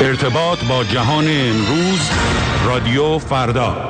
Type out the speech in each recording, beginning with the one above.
ارتباط با جهان امروز، رادیو فردا.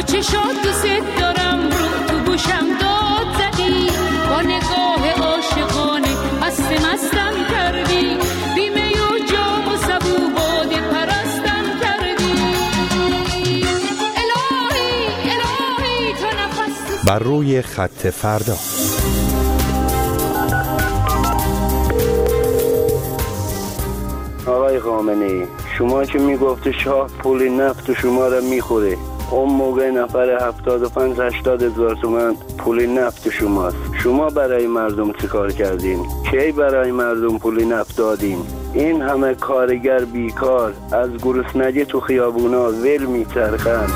چشات دوست دارم رو تو گوشم داد زدی، با نگاه عاشقانه مست مستم کردی، بیمه و جام و سبو باده پرستم کردی. الهی الهی تا نفس بر روی خط فردا. آقای خامنه‌ای، شما که میگفت شاه پول نفت شما را میخوره، اون موقع نفر 75-80 هزار تومان پول نفت شماست. شما برای مردم چه کار کردین؟ کی برای مردم پول نفت دادین؟ این همه کارگر بیکار از گرسنگی تو خیابونا ول میچرخند.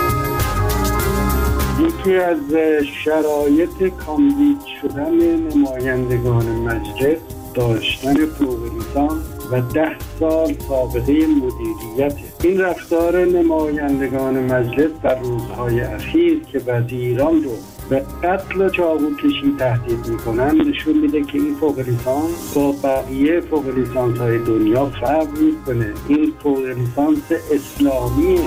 یکی از شرایط کاندید شدن نمایندگان مجلس داشتن فوق لیسانس و 10 سال سابقه مدیریت. این رفتار نمایندگان مجلس در روزهای اخیر که وزیران رو به قتل و چاقو کشی تهدید میکنن نشون میده که این فوق لیسانس با بقیه فوق لیسانس های دنیا فرق میکنه. این فوق لیسانس اسلامیه.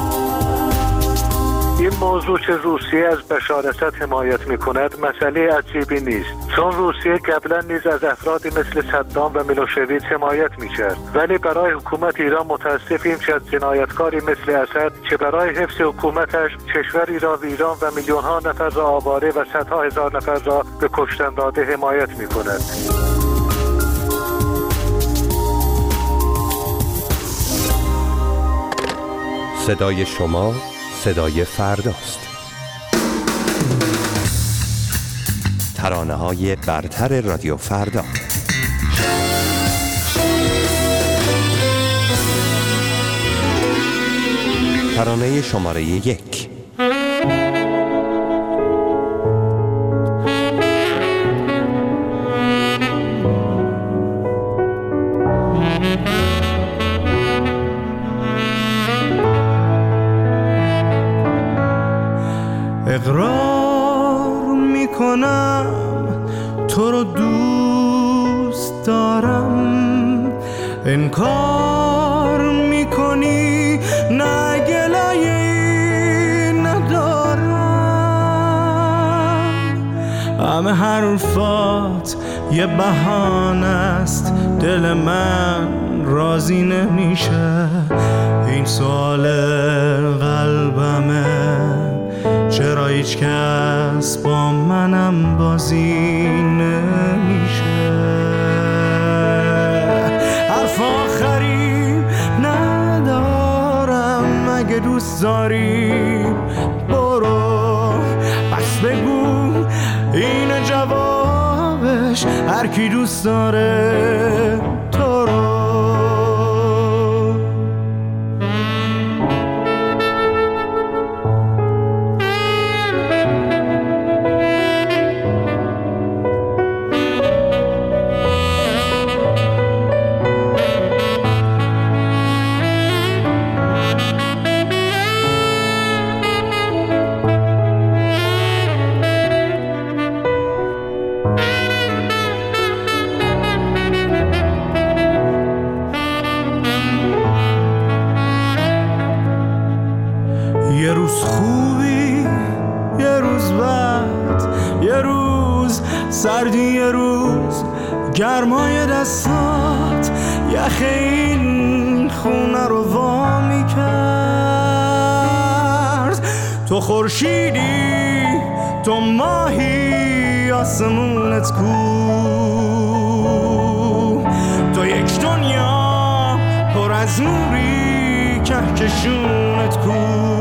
این موضوع که روسیه از بشارست حمایت میکند مسئله عجیبی نیست، چون روسیه قبلا نیز از افرادی مثل صدام و میلوشویچ حمایت میکرد، ولی برای حکومت ایران متاسفیم که از جنایتکاری مثل اسد که برای حفظ حکومتش کشوری را ویران و میلیون‌ها نفر را آواره و صدها هزار نفر را به کشتن داده حمایت میکند. صدای شما صدای فرداست. ترانه‌های برتر رادیو فردا. ترانه شماره 1. اقرار میکنم تو رو دوست دارم، انکار میکنی نه گلایه‌ای ندارم. همه حرفات یه بهانه است، دل من راضی نمیشه. این سوال قلبمه، چرا هیچ کس با منم بازی نمیشه. حرف آخری ندارم، اگه دوست داری برو، بس بگو این جوابش، هر کی دوست داره تو رو. یه روز خوبی، یه روز بد، یه روز سردی، یه روز گرمای دستات یخ این خونه رو وا میکرد. تو خورشیدی، تو ماهی، آسمونت کو، تو یک دنیا پر از نوری، کهکشونت کو.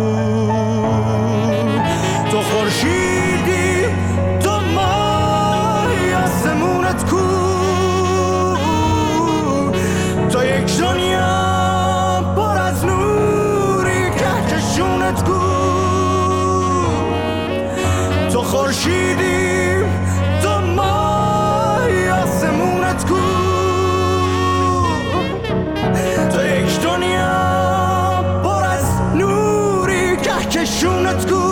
تو خورشیدی، تو ماهی، آسمونت کو، تو یک دنیا پر از نوری، کهکشونت کو. تو خورشیدی، تو ماهی، آسمونت کو، تو یک دنیا پر از نوری، کهکشونت کو.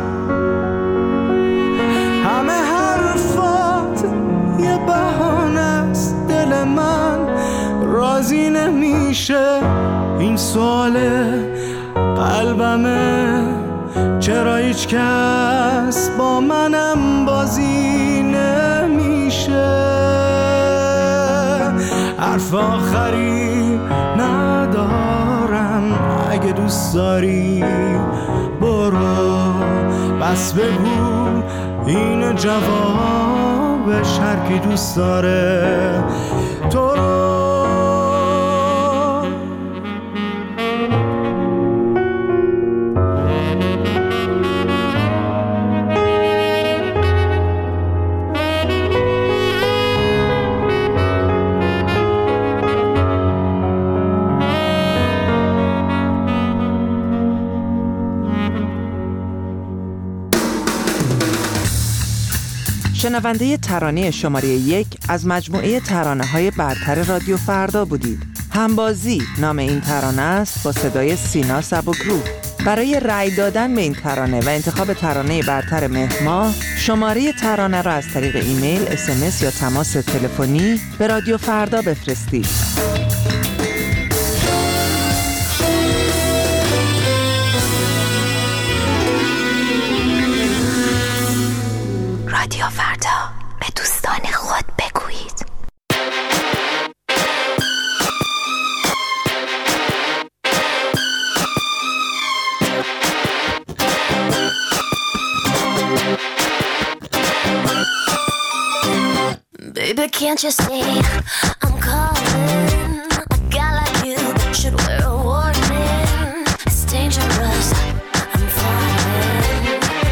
همه حرفات یه بهانه است، دل من راضی نمیشه. این سوال قلبمه، چرا هیچ کس با منم بازی نمیشه؟ حرف آخری ندارم، اگه دوست داری برو، بس بگو این جوابش، هر کی دوست داره تو رو. شنونده ترانه شماره 1 از مجموعه ترانه‌های برتر رادیو فردا بودید. همبازی نام این ترانه است با صدای سینا سبکرو. برای رأی دادن به این ترانه و انتخاب ترانه برتر مهر ماه، شماره ترانه را از طریق ایمیل، SMS یا تماس تلفنی به رادیو فردا بفرستید. رادیو فردا، به دوستان خود بگویید. Baby, can't you see I'm calling? A guy like you should wear a warning. It's dangerous, I'm falling.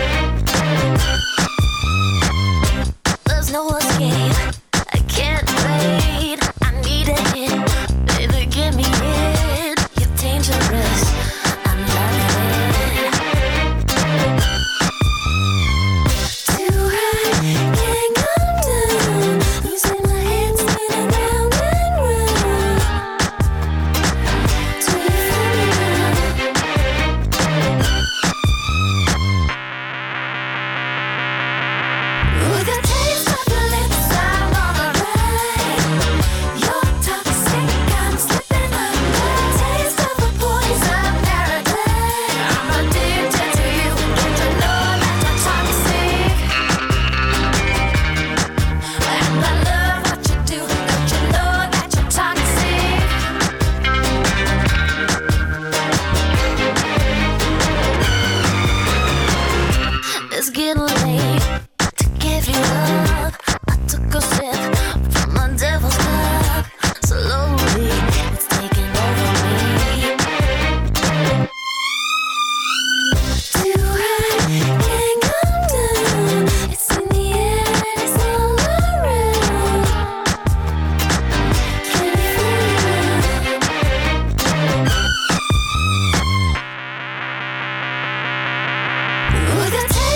There's no escape, I can't wait. I need a hit, baby, give me it. You're dangerous, I'm loving it. Too high, can't come down. Losing my head, spinning round and round. Till you find me now. With the taste of your lips, I'm on the ride. You're toxic, I'm slipping under. Taste of a poison paradise. I'm addicted to you. Don't you know that you're toxic? And I love what you do. Don't you know that you're toxic? It's getting late to give you up. I took a sip from my devil's cup. Slowly, it's taking over me. Too high, can't come down. It's in the air and it's all around. Can you feel it? With the